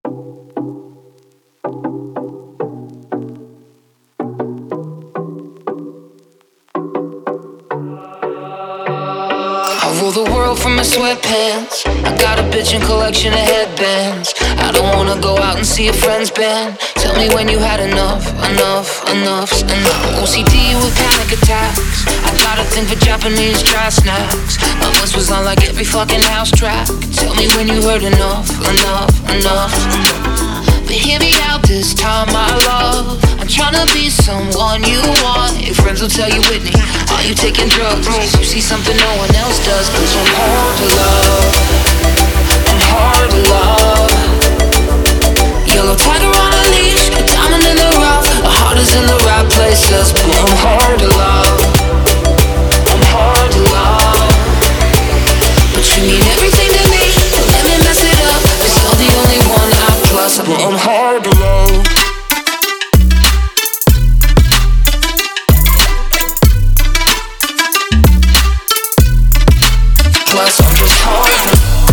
I rule the world from my sweatpants. I got a bitchin' collection of headbands. I don't wanna go out and see a friend's band. Tell me when you had enough, enough's enough. OCD with panic attacks. I got a thing for Japanese dry snacks. My voice was on like every fucking house track. Tell me when you heard enough. But hear me out this time, my love. I'm tryna be someone you want. Your friends will tell you, Whitney, are you taking drugs? You see something no one else does. Cause I'm hard to love. I'm hard to love. Yellow tiger on a leash, a diamond in the rough. My heart is in the right places, but I'm hard to love. I'm hard to love. But you mean everything to me. Don't let me mess it up. Cause you're the only one I trust. But I'm hard to love. Plus I'm just hard.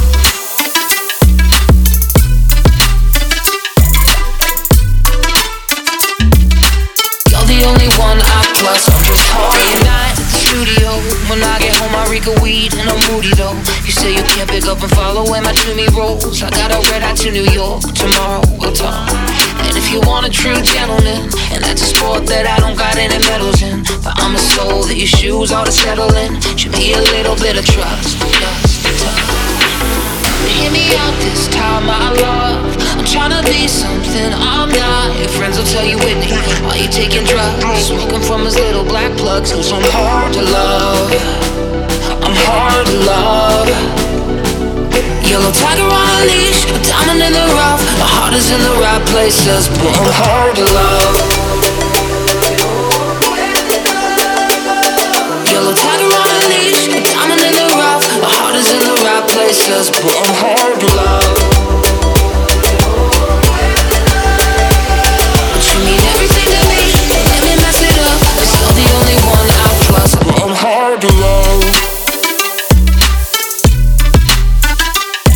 You're the only one I plus I'm just hard. Day and night at the studio. When I get home I reek a weed and I'm moody though. You say you can't pick up and follow where my Toomey rolls. I got a red eye to New York. Tomorrow we'll talk. And if you want a true gentleman, and that's a sport that I don't got any medals in, but I'm a soul that your shoes ought to settle in. Show me a little bit of trust. Hear me out this time, my love. I'm tryna be something I'm not. Your friends will tell you, Whitney, are you taking drugs? Smoking from his little black plugs. Cause I'm hard to love. I'm hard to love. Yellow tiger on a leash, a diamond in the rough. My heart is in the right places, but I'm hard to love. Yellow tiger on a leash, a diamond in the rough. My heart is in the right places, but I'm hard to love. But you mean everything to me. Don't let me mess it up. Cause you're the only one I trust, but I'm hard to love.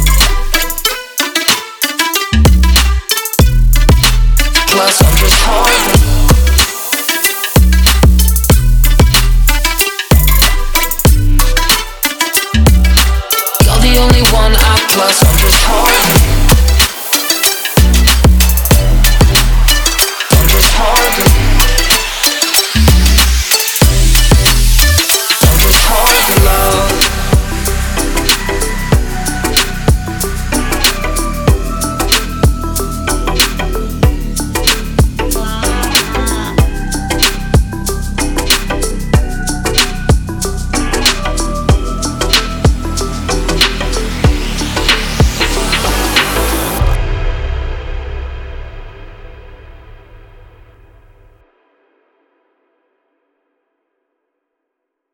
Plus I'm just hard.